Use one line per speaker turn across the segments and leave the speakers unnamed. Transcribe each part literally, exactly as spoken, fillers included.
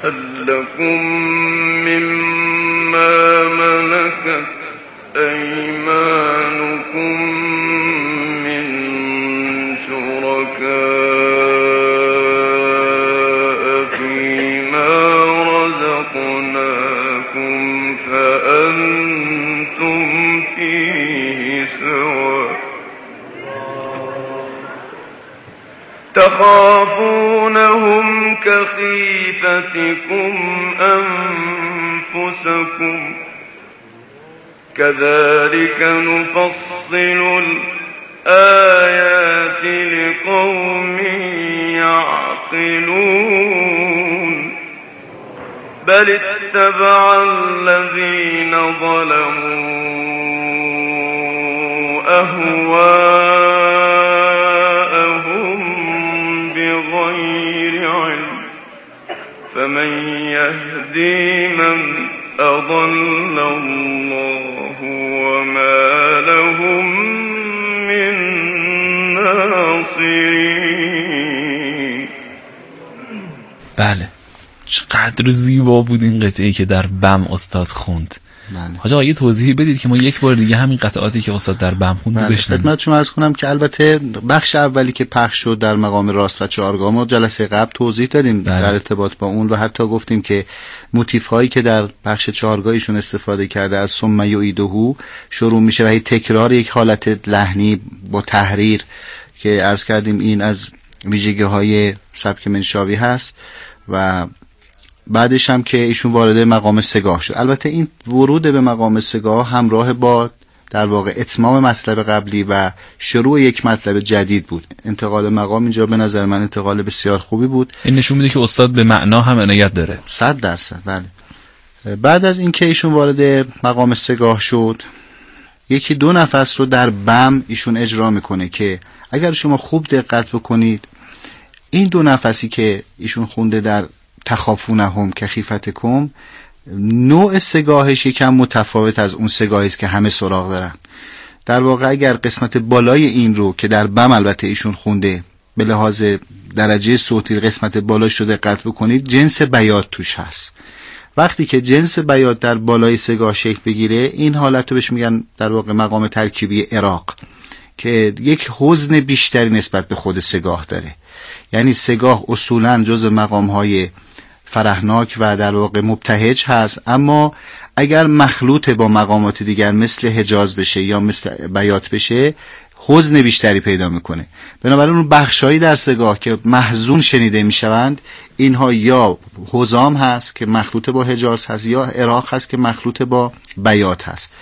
هل لكم مما ملكت أيمانكم من شركاء فيما رزقناكم فأنتم فيه سواء تخافونهم كخيفتكم أنفسكم كذلك نفصل الآيات لقوم يعقلون بل اتبع الذين ظلموا أهواءهم بغير علم فمن يهدي من أضل الله وما لهم من ناصرين.
بله، چقدر زیبا بود این قطعه‌ای که در بم استاد خوند. حاج آقا یه توضیحی بدید که ما یک بار دیگه همین قطعاتی که استاد در بم خوند بشنویم.
خدمتتون عرض کنم که البته بخش اولی که پخش شد در مقام راست و چهارگاه ما جلسه قبل توضیح دادیم بله. در ارتباط با اون و حتی گفتیم که موتیف هایی که در بخش چهارگاهیشون استفاده کرده از ثم یعیده شروع میشه و هی تکرار یک حالت لحنی با تحریر که عرض کردیم این از ویژگی های سبک منشاوی هست و بعدش هم که ایشون وارد مقام سگاه شد. البته این ورود به مقام سگاه همراه با در واقع اتمام مطلب قبلی و شروع یک مطلب جدید بود. انتقال مقام اینجا به نظر من انتقال بسیار خوبی بود.
این نشون میده که استاد به معنا هم عنایت داره.
صد درصد بله. بعد از اینکه ایشون وارد مقام سگاه شد یکی دو نفس رو در بم ایشون اجرا میکنه که اگر شما خوب دقت بکنید این دو نفسی که ایشون خونده در تخافونهم که خیفتکم نوع سگاهش یکم متفاوت از اون سگاهی است که همه سراغ دارن. در واقع اگر قسمت بالای این رو که در بم البته ایشون خونده به لحاظ درجه صوتی قسمت بالاش رو دقت بکنید جنس بیات توش هست. وقتی که جنس بیات در بالای سگاه شکل بگیره این حالت رو بهش میگن در واقع مقام ترکیبی عراق که یک حزن بیشتری نسبت به خود سگاه داره. یعنی سگاه اصولاً جز مقام‌های فرحناک و در واقع مبتهج هست، اما اگر مخلوط با مقامات دیگر مثل حجاز بشه یا مثل بیات بشه حزن بیشتری پیدا میکنه. بنابراین اون بخشایی در سگاه که محزون شنیده میشوند اینها یا حزام هست که مخلوط با حجاز هست یا عراق هست که مخلوط با بیات هست.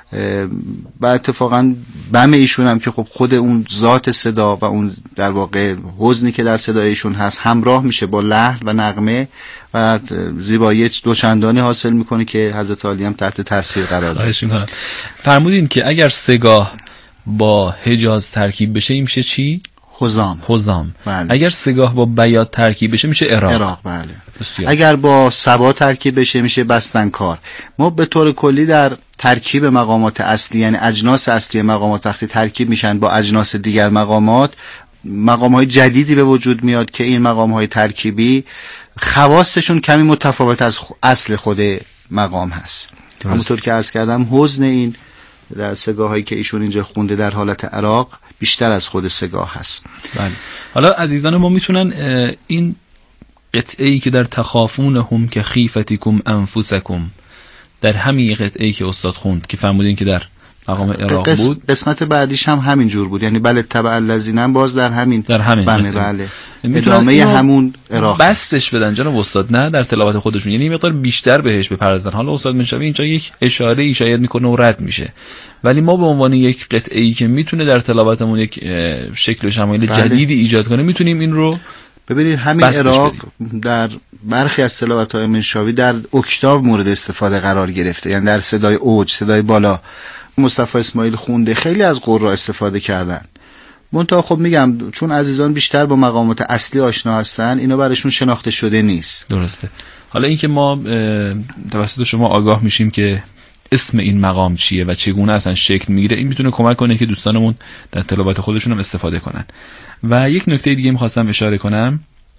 و اتفاقا بم ایشون هم که خب خود اون ذات صدا و اون در واقع حزنی که در صدایشون هست همراه میشه با لحن و نغمه و زیبایی دوچندانی حاصل میکنه که حضرت عالی هم تحت تاثیر قرار داره.
فرمودین که اگر سگاه با حجاز ترکیب بشه این میشه چی؟
حزام.
حزام.
بله.
اگر سگاه با بیات ترکیب بشه میشه عراق.
عراق بله. بسیار. اگر با سبا ترکیب بشه میشه بستنکار. ما به طور کلی در ترکیب مقامات اصلی یعنی اجناس اصلی مقامات وقتی ترکیب میشن با اجناس دیگر مقامات مقام‌های جدیدی به وجود میاد که این مقام‌های ترکیبی خواصشون کمی متفاوت از اصل خود مقام هست. همونطور که عرض کردم حزن این در سگاهایی که ایشون اینجا خونده در حالت عراق بیشتر از خود سگاه هست.
بله. حالا عزیزان ما میتونن این قطعه‌ای که در تخافونهم که خیفتکم انفسکم در همین قطعه‌ای که استاد خوند که فرمودین که در مقام عراق
قس...
بود
قسمت بعدیش هم همین جور بود یعنی بله تبع الذین باز در همین
در همین
بله بله ادامه همون عراق
بستش بدن جناب استاد نه در تلاوت خودشون یعنی مقدار بیشتر بهش بپردازن. حالا استاد منشوی اینجا یک اشاره ای شاید میکنه و رد میشه ولی ما به عنوان یک قطعه‌ای که میتونه در تلاوتمون یک شکل و شمایل بله. جدیدی ایجاد کنه میتونیم این رو
ببینید همین عراق در برخی از تلاوت‌های منشاوی در اکتاو مورد استفاده قرار گرفته یعنی در صدای اوج صدای بالا. مصطفی اسماعیل خونده خیلی از قرا استفاده کردن. منتها خب میگم چون عزیزان بیشتر با مقامات اصلی آشنا هستن اینا براشون شناخته شده نیست.
درسته. حالا اینکه ما توسط شما آگاه میشیم که اسم این مقام چیه و چگونه اصلا شکل میگیره این میتونه کمک کنه که دوستانمون در تلاوت خودشون هم استفاده کنن. و یک نکته دیگه میخواستم اشاره کنم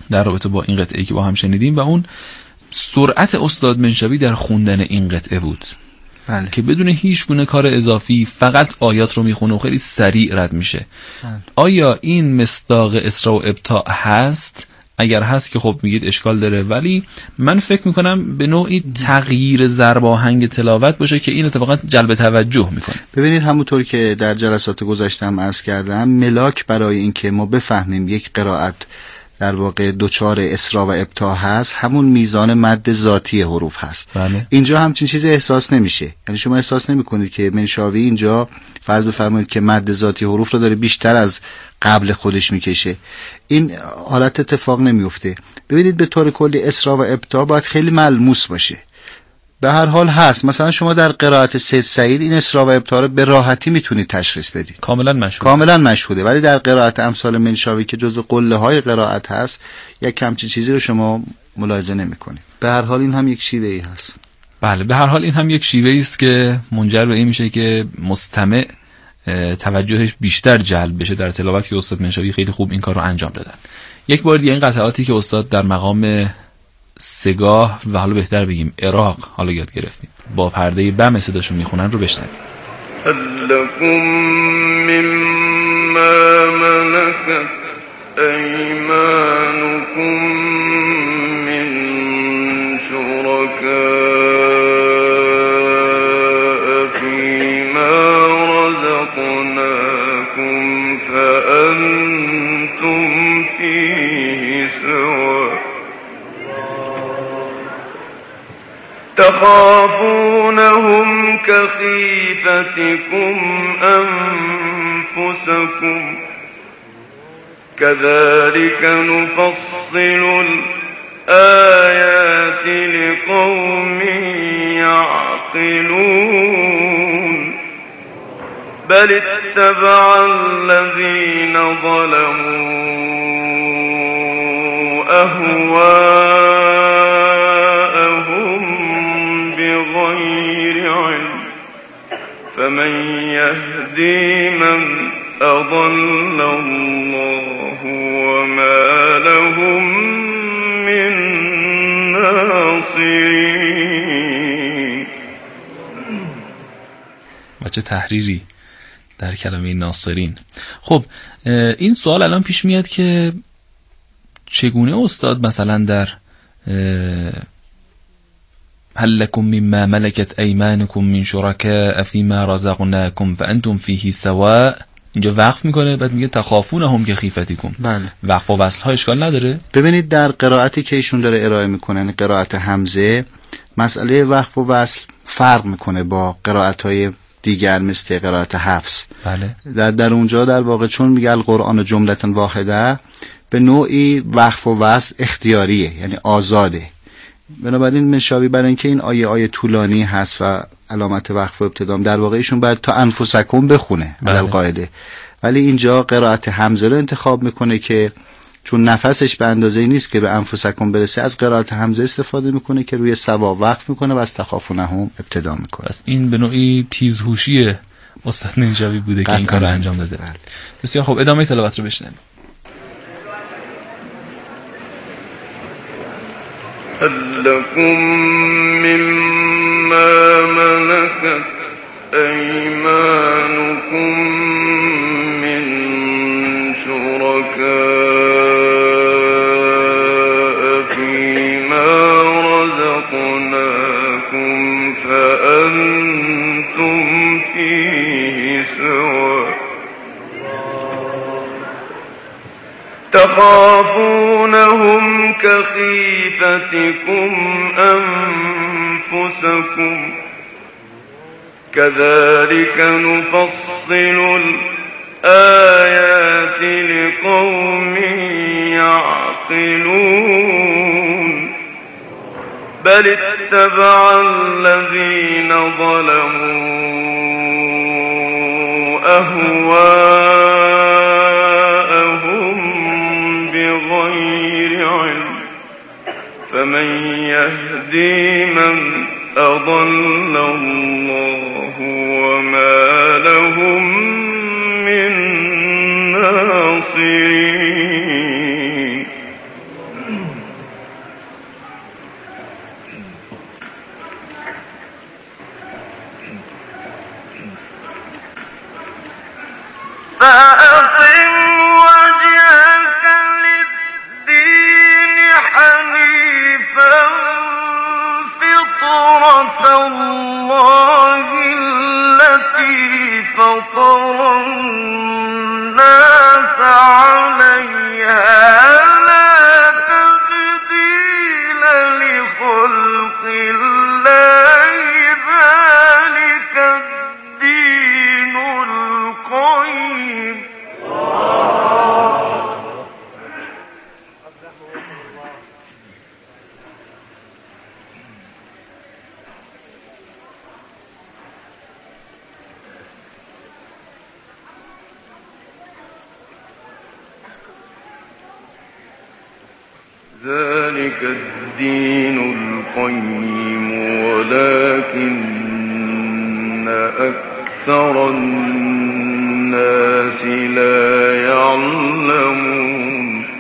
در رابطه با این قطعه‌ای که با هم شنیدیم و اون سرعت استاد منشوی در خوندن این قطعه بود.
بله.
که بدون هیچ گونه کار اضافی فقط آیات رو میخونه و خیلی سریع رد میشه. بله. آیا این مصداق اسراء و ابطاء هست؟ اگر هست که خب میگید اشکال داره، ولی من فکر میکنم به نوعی تغییر ضرب آهنگ تلاوت باشه که این اتفاقا جلب توجه میکنه.
ببینید همونطور که در جلسات گذشتم عرض کردم، ملاک برای اینکه ما بفهمیم یک قرائت در واقع دوچار اسراء و ابطاء هست همون میزان مد ذاتی حروف هست.
بله.
اینجا همچین چیزی احساس نمیشه، یعنی شما احساس نمیکنید که منشاوی اینجا فرض بفرمایید که مد ذاتی حروف رو داره بیشتر از قبل خودش میکشه، این حالت اتفاق نمیفته. ببینید به طور کلی اسراء و ابطاء باید خیلی ملموس باشه. به هر حال هست، مثلا شما در قرائت سید سعید این اسراء و ابطاء رو به راحتی میتونید تشخیص بدید،
کاملا مشهوده
کاملا مشهوده. ولی در قرائت امثال منشاوی که جزو قله های قرائت هست یک کمچی چیزی رو شما ملاحظه نمیکنید. به هر حال این هم یک شیوهی هست.
بله، به هر حال این هم یک شیوهی است که منجر به این میشه که مستمع توجهش بیشتر جلب بشه در تلاوت، که استاد منشاوی خیلی خوب این کار رو انجام دادن. یک بار دیگه این قطعاتی که استاد در مقام سگاه و حالا بهتر بگیم عراق حالا یاد گرفتیم با پرده بم صداشون میخونن رو بشنویم.
لکم مما ملکت ایمانکم من شرکاء فیما رزقناکم فأنتم فیه سواء تخافونهم كخيفتكم أنفسكم كذلك نفصل الآيات لقوم يعقلون بل اتبع الذين ظلموا أهواءهم بغير علم فمن يهدي من أضل الله وما لهم من ناصرين.
و چه تحریری در کلمه ناصرین. خب این سوال الان پیش میاد که چگونه استاد مثلا در هل لكم مما ملكت ايمانكم من شركاء فيما رزقناكم فانتم فيه سواء اینجا وقف میکنه، بعد میگه تخافونهم كخيفتكم.
بله.
وقف و وصل ها اشکال نداره.
ببینید در قرائتی که ایشون داره ارائه میکنن، قرائت حمزه، مسئله وقف و وصل فرق میکنه با قرائت های دیگر مثل قرائت حفص.
بله.
در در اونجا در واقع چون میگه القرآن جملتن واحده، به نوعی وقف و وصل اختیاریه، یعنی آزاده. بنابراین منشاوی برای اینکه این آیه آیه طولانی هست و علامت وقف و ابتدام در واقع ایشون باید تا انفسکم بخونه علل قاعده، ولی اینجا قرائت حمزه رو انتخاب میکنه که چون نفسش به اندازه‌ای نیست که به انفسکم برسه، از قرائت حمزه استفاده میکنه که روی سوا وقف میکنه و از تخافونهم ابتدا میکنه.
پس این به نوعی تیزهوشی استاد منشاوی بوده که این کار رو انجام داده.
بله.
بسیار خب، ادامه تلاوت رو بشنویم.
لكم مما ملكت أيمانكم من شركاء فيما رزقناكم فأنتم فيه سواء تخافونهم كخيفتكم أنفسكم كذلك نفصل الآيات لقوم يعقلون بل اتبع الذين ظلموا أهواءهم بغير علم فمن يهدي من أضل الله وما لهم من ناصرين. ذلك الدين القيم ولكن أكثر الناس لا يعلمون.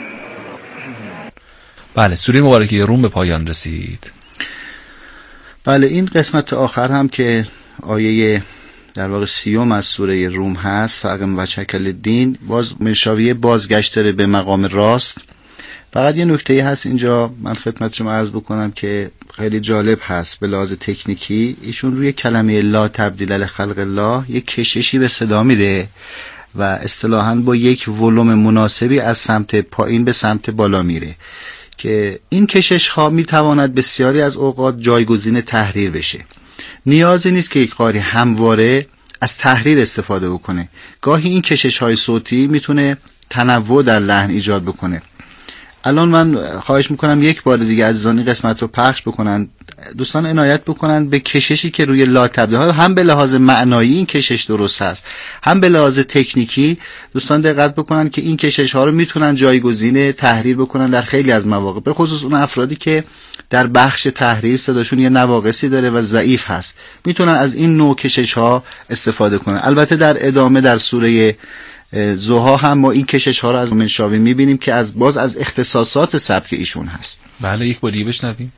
بله، سوره مبارکه روم به پایان رسید.
بله، این قسمت آخر هم که آیه در واقع سیوم از سوره روم هست، فقم و چکل دین، باز منشاویه بازگشت داره به مقام راست. فقط یه نکته هست اینجا من خدمت شما عرض بکنم که خیلی جالب هست به لحاظ تکنیکی. ایشون روی کلمه لا تبدیل لخلق الله یک کششی به صدا میده و اصطلاحاً با یک ولوم مناسبی از سمت پایین به سمت بالا میره که این کشش ها میتواند بسیاری از اوقات جایگزین تحریر بشه. نیازی نیست که یک قاری همواره از تحریر استفاده بکنه. گاهی این کشش های صوتی میتونه تنوع در لحن ایجاد بکنه. الان من خواهش میکنم یک بار دیگه عزیزان این قسمت رو پخش بکنن. دوستان عنایت بکنن به کششی که روی لا تبدیل ها، هم به لحاظ معنایی این کشش درست هست، هم به لحاظ تکنیکی دوستان دقت بکنن که این کشش ها رو میتونن جایگزین تحریر بکنن در خیلی از مواقع، به خصوص اون افرادی که در بخش تحریر صداشون یه نواقصی داره و ضعیف هست، میتونن از این نوع کشش ها استفاده کنن. البته در ادامه در سوره ضحی هم ما این کشش ها رو از منشاوی میبینیم که از باز از اختصاصات سبک ایشون هست.
بله، یک بار دیگه بشنویم.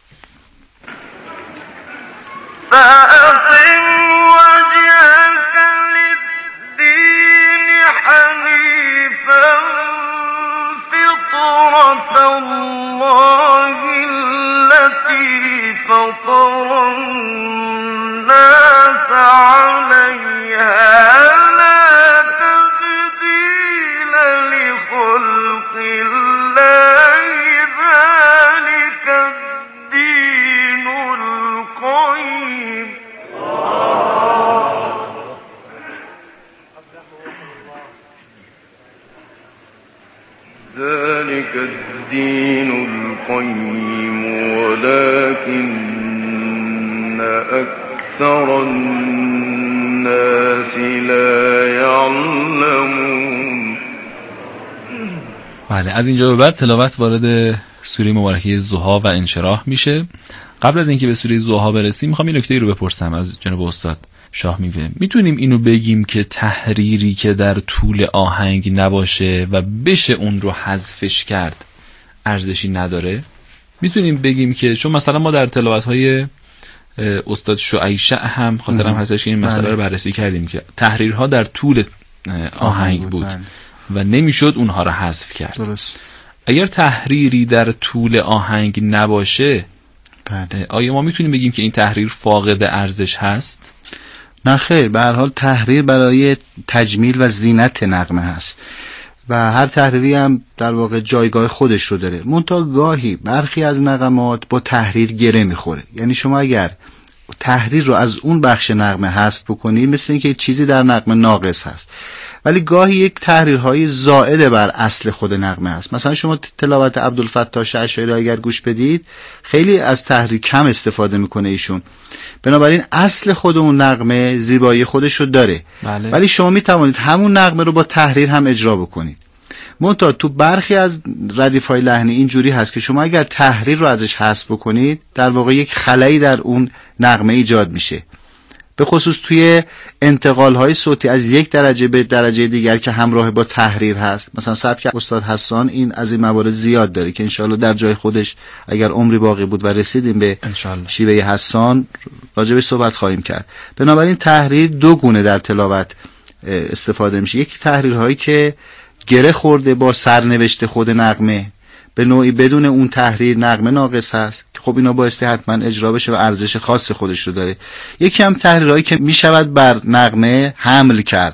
ذلك الدين القيم ولكن أكثر الناس لا يعلمون.
بله، از اینجا به بعد تلاوت وارد سوره مبارکه ضحی و انشراح میشه. قبل از اینکه به سوره ضحی برسیم میخوام این نکته رو بپرسم از جناب استاد شاه میوه. میتونیم اینو بگیم که تحریری که در طول آهنگ نباشه و بشه اون رو حذفش کرد ارزشی نداره؟ میتونیم بگیم که چون مثلا ما در تلاوت‌های استاد شعیشع هم خاطرم هستش که این مسئله رو بررسی کردیم که تحریرها در طول آهنگ بود و نمیشد اونها رو حذف کرد.
درست.
اگر تحریری در طول آهنگ نباشه، بله، آیا ما میتونیم بگیم که این تحریر فاقد ارزش هست؟
نه خیر، به هر حال تحریر برای تجمیل و زینت نغمه هست و هر تحریری هم در واقع جایگاه خودش رو داره. منتها گاهی برخی از نغمات با تحریر گره میخوره. یعنی شما اگر تحریر رو از اون بخش نغمه حذف بکنی مثل اینکه چیزی در نغمه ناقص هست، ولی گاهی یک تحریرهای زائد بر اصل خود نغمه هست. مثلا شما تلاوت عبدالفتاح اشعری اگر گوش بدید خیلی از تحریر کم استفاده میکنه ایشون، بنابراین اصل خود اون نغمه زیبایی خودش رو داره.
بله.
ولی شما میتوانید همون نغمه رو با تحریر هم اجرا بکنید. منتها تو برخی از ردیف‌های لحنی اینجوری هست که شما اگر تحریر رو ازش حذف بکنید در واقع یک خلایی در اون نغمه ایجاد میشه، به خصوص توی انتقال‌های صوتی از یک درجه به درجه دیگر که همراه با تحریر هست. مثلا سبک استاد حسان این از این موارد زیاد داره که انشالله در جای خودش اگر عمری باقی بود و رسیدیم به شیوه حسان راجبش صحبت خواهیم کرد. بنابراین تحریر دو گونه در تلاوت استفاده میشه. یک تحریرهایی که گره خورده با سرنوشت خود نغمه، به نوعی بدون اون تحریر نغمه ناقص هست که خب اینا بایستی حتما اجرا بشه و ارزش خاص خودش رو داره. یکی هم تحریرهایی که میشود بر نغمه حمل کرد،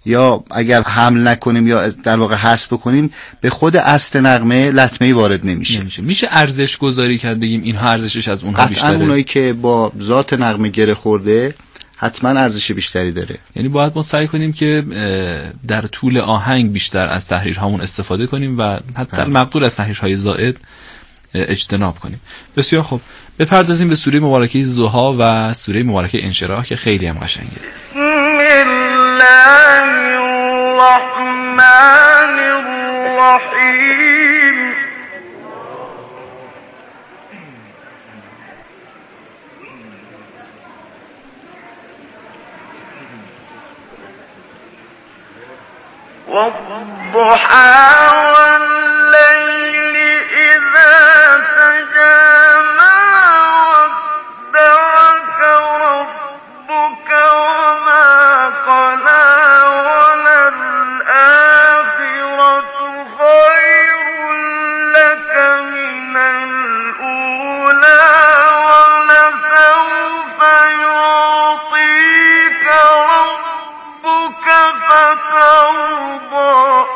یا اگر حمل نکنیم یا در واقع حذف بکنیم به خود اصل نغمه لطمه‌ای وارد نمیشه.
نمیشه. میشه ارزش گذاری کرد بگیم اینها ارزشش از اونها بیشتره؟
قطعا اونایی که با ذات نغمه گره خورده حتما ارزش بیشتری داره.
یعنی باید ما سعی کنیم که در طول آهنگ بیشتر از تحریرهامون استفاده کنیم و حتی المقدور از تحریرهای زائد اجتناب کنیم. بسیار خوب، بپردازیم به سوره مبارکه ضحی و سوره مبارکه انشراح که خیلی هم قشنگه.
بسم الله الرحمن الرحیم. والضحى والليل إذا سجى ما ودعك ربك وما قلى وللآخرة خير لك من الأولى ولسوف يعطيك ربك فترضى.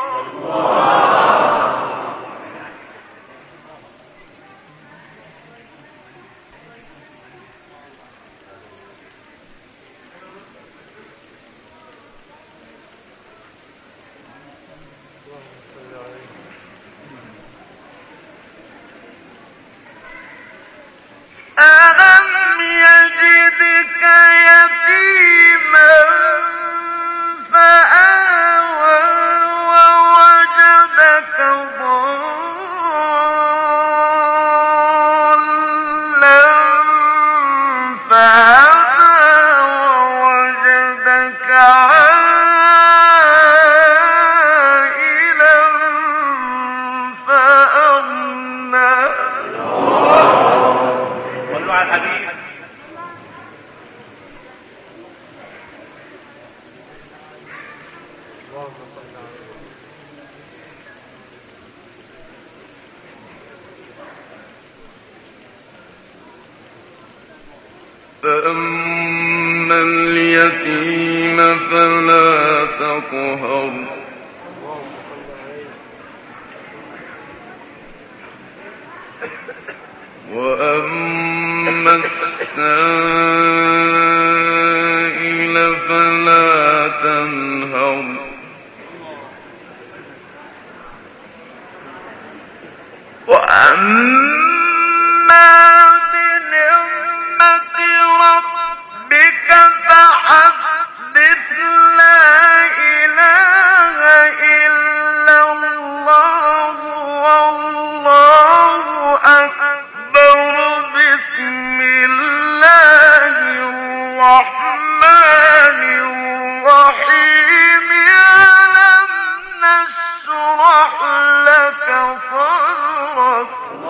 ألم يجدك يتيما فآوى ووجدك ضالا فهدى ووجدك عائلا فأغنى. صلوا على الحبيب. فأما اليتيم فلا تقهر وأما السائل فلا تنهر وأما بنعمة ربك فحدث. لا إله إلا الله والله أكبر. بسم الله الرحمن الرحيم. ألم نشرح لك صدرك.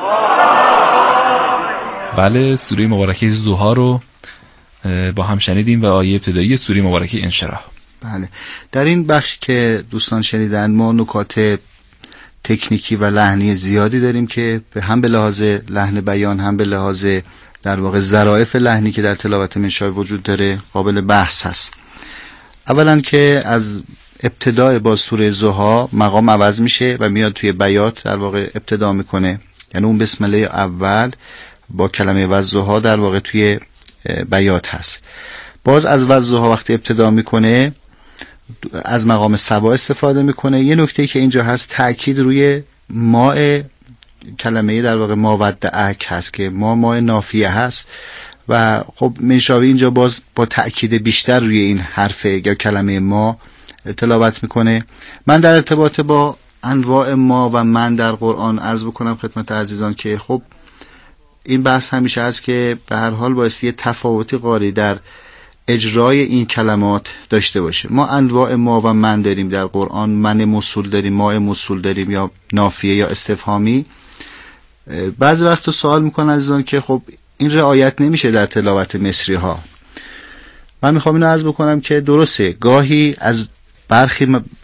بله، سوره مبارکه ضحی رو با هم شنیدیم و آیه ابتدایی سوره مبارکه انشراح.
بله، در این بخش که دوستان شنیدن ما نکات تکنیکی و لحنی زیادی داریم که هم به لحاظ لحن بیان هم به لحاظ در واقع ظرافت لحنی که در تلاوت منشاه وجود داره قابل بحث هست. اولا که از ابتدای با سوره ضحی مقام عوض میشه و میاد توی بیات در واقع ابتدا میکنه، یعنی اون بسم الله اول با کلمه والضحی در واقع توی بیات هست. باز از والضحی وقتی ابتدا میکنه از مقام سبا استفاده میکنه. یه نکته که اینجا هست تأکید روی ماء کلمه در واقع ما ودعک هست که ما ماء نافیه هست و خب منشاوی اینجا باز با تأکید بیشتر روی این حرف یا کلمه ما تلاوت میکنه. من در ارتباط با انواع ما و من در قرآن عرض بکنم خدمت عزیزان که خب این بحث همیشه هست که به هر حال بایستی یه تفاوتی قاری در اجرای این کلمات داشته باشه. ما انواع ما و من داریم در قرآن، من موصول داریم، ما موصول داریم یا نافیه یا استفهامی. بعضی وقت سوال میکنن عزیزان که خب این رعایت نمیشه در تلاوت مصری ها. من میخوام اینو عرض بکنم که درسته گاهی از برخی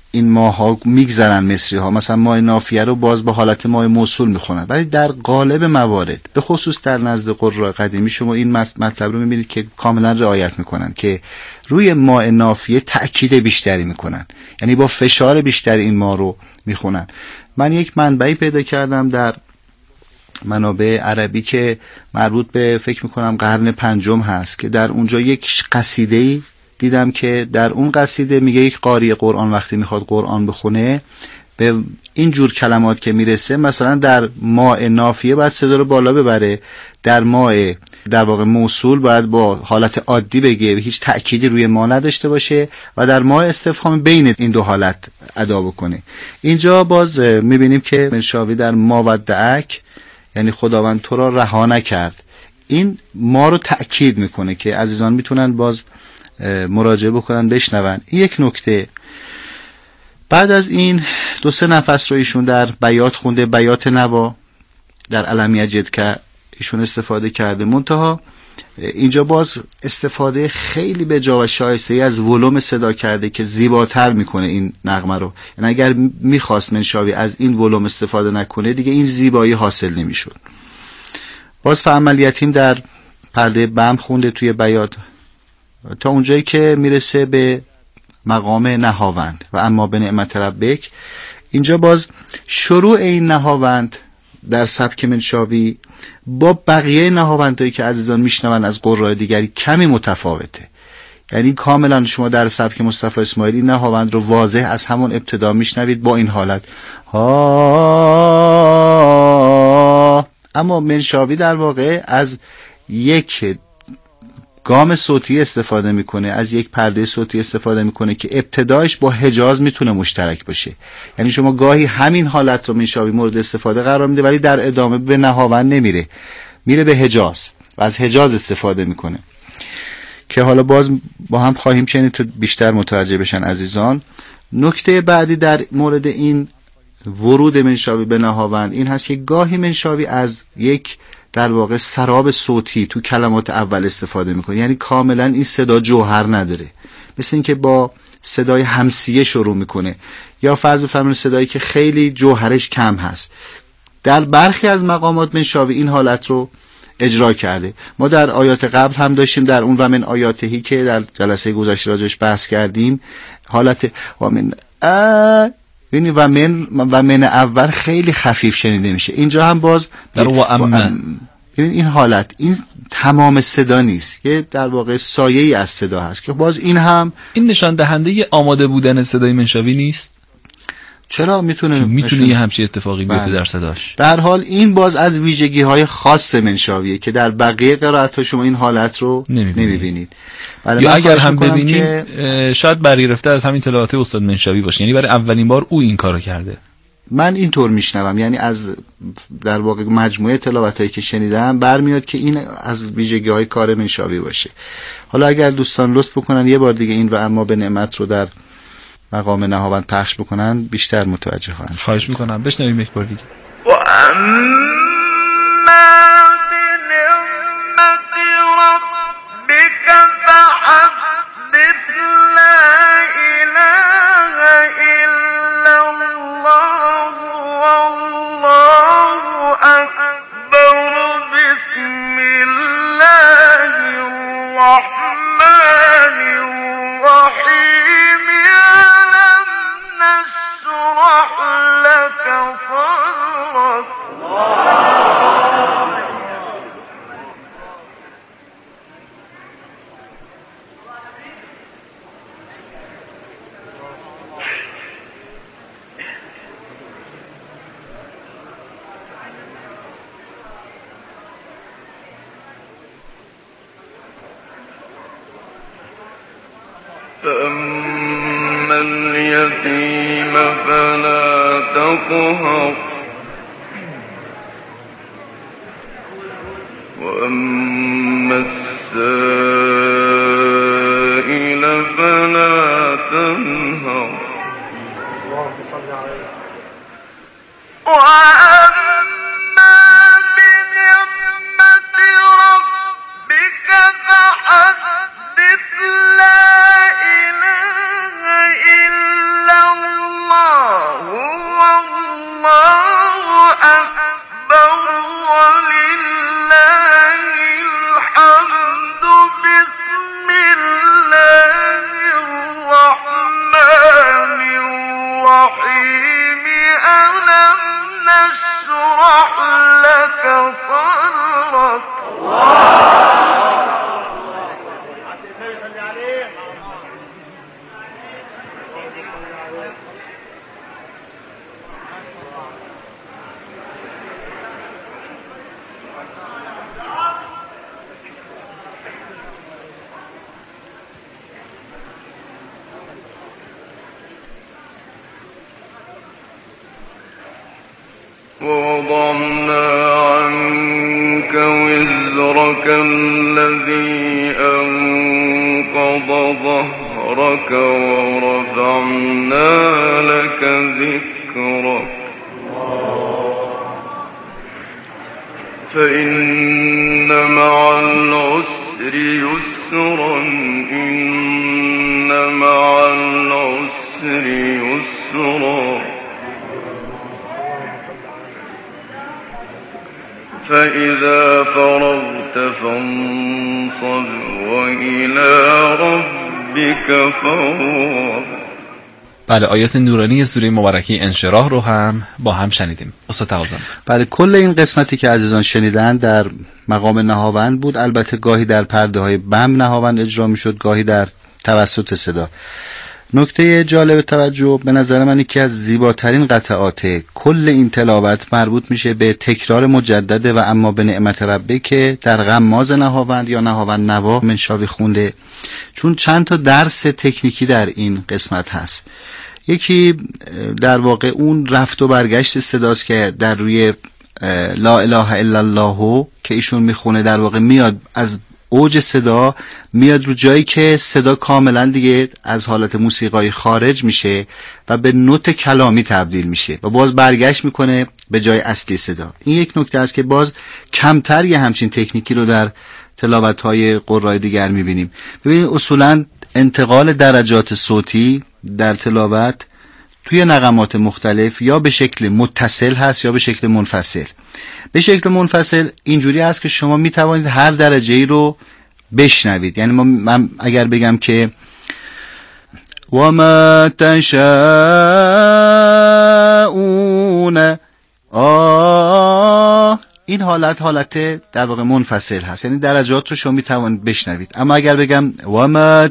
این ماها میگذرن مصری ها، مثلا ماه نافیه رو باز با حالت ماه موصول میخونن، ولی در غالب موارد به خصوص در نزد قراء قدیمی شما این مطلب رو میبینید که کاملا رعایت میکنن که روی ماه نافیه تأکید بیشتری میکنن، یعنی با فشار بیشتری این ماه رو میخونن. من یک منبعی پیدا کردم در منابع عربی که مربوط به فکر میکنم قرن پنجم هست که در اونجا یک قصیده‌ای دیدم که در اون قصیده میگه یک قاری قرآن وقتی میخواد قرآن بخونه به این جور کلمات که میرسه، مثلا در ماء نافیه باید صدا رو بالا ببره، در ماء در واقع موصول باید با حالت عادی بگه، هیچ تأکیدی روی ما نداشته باشه، و در ماء استفهام بین این دو حالت ادا بکنه. اینجا باز میبینیم که منشاوی در ما ودعک، یعنی خداوند تو را رها نکرد، این ما رو تأکید میکنه که عزیزان میتونن باز مراجعه بکنن بشنون. این یک نکته. بعد از این دو سه نفس رو ایشون در بیات خونده، بیات نوا در علمی جد که ایشون استفاده کرده، منتها اینجا باز استفاده خیلی به جا و شایسته از ولوم صدا کرده که زیباتر میکنه این نغمه رو. یعنی اگر میخواست منشاوی از این ولوم استفاده نکنه دیگه این زیبایی حاصل نمیشد. باز فعمل یتیم در پرده بم خونده توی بیات تا اونجایی که میرسه به مقام نهاوند و اما به نعمت ربک. اینجا باز شروع این نهاوند در سبک منشاوی با بقیه نهاوندهایی که عزیزان میشنون از قراء دیگری کمی متفاوته، یعنی کاملا شما در سبک مصطفی اسماعیلی نهاوند رو واضح از همون ابتدا میشنوید با این حالت ها، اما منشاوی در واقع از یک گام صوتی استفاده میکنه، از یک پرده صوتی استفاده میکنه که ابتدایش با حجاز میتونه مشترک باشه. یعنی شما گاهی همین حالت رو منشاوی مورد استفاده قرار میده ولی در ادامه به نهاوند نمیره، میره به حجاز و از حجاز استفاده میکنه که حالا باز با هم خواهیم شنید تا بیشتر متوجه بشن عزیزان. نکته بعدی در مورد این ورود منشاوی به نهاوند این هست که گاهی منشاوی از یک در واقع سراب صوتی تو کلمات اول استفاده میکنه، یعنی کاملا این صدا جوهر نداره، مثل این که با صدای همسیه شروع میکنه یا فرض بفرمایید صدایی که خیلی جوهرش کم هست. در برخی از مقامات منشاوی این حالت رو اجرا کرده. ما در آیات قبل هم داشتیم در اون و من آیاتهی که در جلسه گذشته راجعش بحث کردیم، حالت و من ا ببینید و من و من اول خیلی خفیف شنیده میشه. اینجا هم باز
در و ام
ببین این حالت این تمام صدا نیست، که در واقع سایه‌ای از صدا هست که باز این هم
این نشان دهنده آماده بودن صدای منشاوی نیست.
چرا میتونه
میتونه یه همچین اتفاقی بیفته در صداش.
به هر حال این باز از ویژگی‌های خاص منشاویه که در بقیه قرائت‌ها شما این حالت رو نمیبینید.
یا اگر هم ببینید که شاید برگرفته از همین اطلاعات استاد منشاوی باشه، یعنی برای اولین بار او این کارو کرده.
من اینطور میشنوم، یعنی از در واقع مجموعه تلاوتایی که شنیدم برمیاد که این از ویژگی‌های کار منشاوی باشه. حالا اگر دوستان لطف بکنن یه بار دیگه این و اما به نعمت رو در مقام نهاوند پخش بکنن بیشتر متوجه خواهند.
خواهش میکنم بشنویم یک بار دیگه.
و اما بنعمت ربک فحدث لا اله الا الله والله اکبر بسم الله الرحمن الرحیم الم نشرح لك صدرك فأما اليتيم فلا تقهر وأما السائل فلا تنهر وأما بنعمة ربك فحدث لا إله إلا الله نشرح لك صدرك ووضعنا عنك وزرك الذي أنقض ظهرك ورفعنا لك ذكرك فإن مع العسر يسرا إن مع العسر يسرا فإذا فرغت فانصب وإلى ربك فارغب.
بله، آیات نورانی سوره مبارکه انشراح رو هم با هم شنیدیم. استاد تقاضا.
بله، کل این قسمتی که عزیزان شنیدن در مقام نهاوند بود. البته گاهی در پرده های بم نهاوند اجرا می شد، گاهی در توسط صدا. نکته جالب توجه به نظر من یکی از زیباترین قطعات کل این تلاوت مربوط میشه به تکرار مجدد و اما به نعمت ربه که در غماز نهاوند یا نهاوند نوا منشاوی خونده، چون چند تا درس تکنیکی در این قسمت هست. یکی در واقع اون رفت و برگشت صداست که در روی لا اله الا الله که ایشون میخونه در واقع میاد از اوج صدا میاد رو جایی که صدا کاملا دیگه از حالت موسیقایی خارج میشه و به نوت کلامی تبدیل میشه و باز برگشت میکنه به جای اصلی صدا. این یک نکته است که باز کمتر یه همچین تکنیکی رو در تلاوت‌های قرای دیگر میبینیم. ببینید اصولا انتقال درجات صوتی در تلاوت توی نغمات مختلف یا به شکل متصل هست یا به شکل منفصل. به شکل منفصل اینجوری هست که شما می توانید هر درجه ای رو بشنوید. یعنی من اگر بگم که و ما تشاءون، آه، این حالت حالت در واقع منفصل هست، یعنی درجات رو شما می توانید بشنوید. اما اگر بگم و ما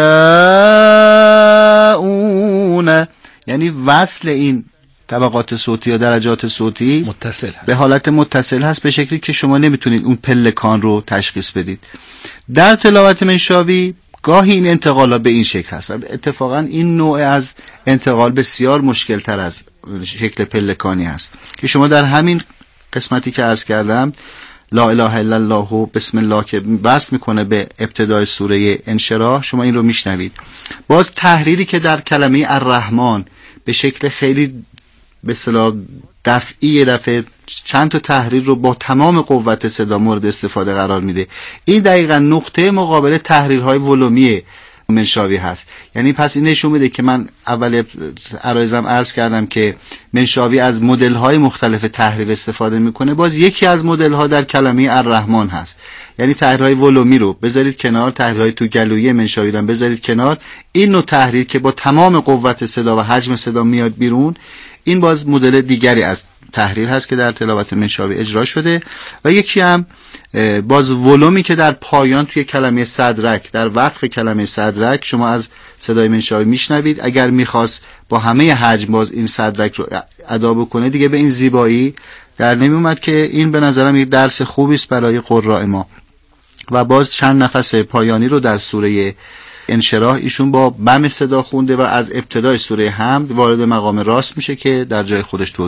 تشاءون، یعنی وصل این طبقات صوتی یا درجات صوتی
متصل هست.
به حالت متصل هست، به شکلی که شما نمیتونید اون پلکان رو تشخیص بدید. در تلاوت منشاوی گاهی این انتقالا به این شکل هست. اتفاقا این نوع از انتقال بسیار مشکل تر از شکل پلکانی هست که شما در همین قسمتی که عرض کردم لا اله الا الله و بسم الله که بست میکنه به ابتدای سوره انشراح، شما این رو میشنوید. باز تحریری که در کلمه الرحمن به شکل خیلی به اصطلاح دفعی دفعه چند تا تحریر رو با تمام قوت صدا مورد استفاده قرار میده. این دقیقا نقطه مقابل تحریرهای ولومی منشاوی هست. یعنی پس این نشون میده که من اول عرایزم عرض کردم که منشاوی از مدل‌های مختلف تحریر استفاده میکنه. باز یکی از مدل‌ها در کلمه الرحمن هست. یعنی تحریرهای ولومی رو بذارید کنار، تحریرهای تو گلویی منشاوی رو بذارید کنار. این نوع تحریر که با تمام قوت صدا و حجم صدا میاد بیرون، این باز مدل دیگری از تحریر هست که در تلاوت منشاوی اجرا شده. و یکی هم باز ولومی که در پایان توی کلمه صدرک، در وقف کلمه صدرک شما از صدای منشاوی میشنوید. اگر میخواست با همه حجم باز این صدرک رو ادا بکنه دیگه به این زیبایی در نمی اومد، که این به نظرم یک درس خوبی است برای قراء ما. و باز چند نفس پایانی رو در سوره انشراح ایشون با بم صدا خونده و از ابتدای سوره حمد وارد مقام راست میشه که در جای خودش توضیح